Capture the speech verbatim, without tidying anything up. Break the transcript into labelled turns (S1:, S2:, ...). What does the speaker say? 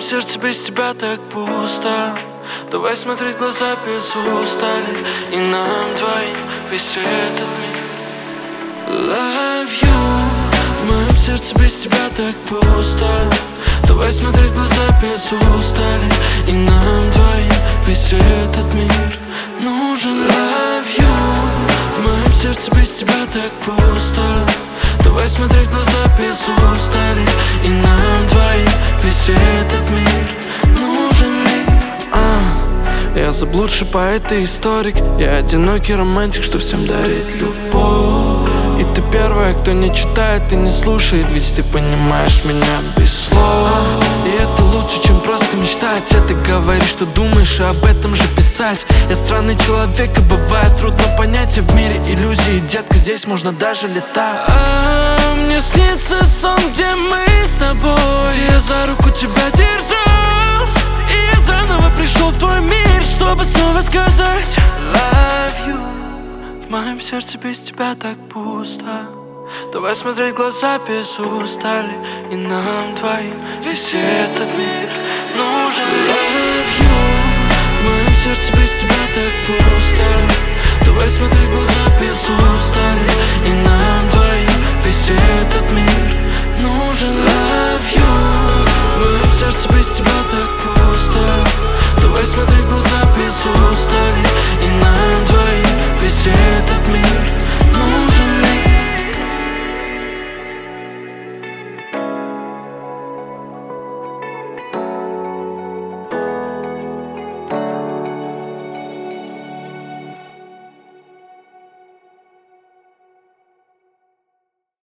S1: сердце без тебя так пусто. Давай смотреть в глаза без устали, и нам двоим весь этот мир. Love you. В моем сердце без тебя так пусто. Давай смотреть в глаза без устали, и нам двоим весь этот мир нужен. Love you. В моем сердце без тебя так пусто. Давай смотреть в глаза без устали, и нам двоим весь этот мир нужен ли? а, Я заблудший поэт и историк. Я одинокий романтик, что всем дарит любовь. И ты первая, кто не читает и не слушает, ведь ты понимаешь меня без слов. И это лучше, чем просто мечтать. А ты говоришь, что думаешь, и об этом же писать. Я странный человек, и бывает трудно понять. А в мире иллюзий, детка, здесь можно даже летать. а, Мне снится сон, где мы с тобой, где я за руку тебя держу. И я заново пришел в твой мир, чтобы снова сказать love you. В моем сердце без тебя так пусто. Давай смотреть в глаза без устали, и нам двоим весь этот мир нужен. Love you. В моем сердце без тебя так пусто. Давай смотреть в глаза без устали, и нам двоим весь этот мир нужен. Love you. В моем сердце без тебя так пусто. Давай смотреть в глаза без устали, и нам двоим весь этот мир.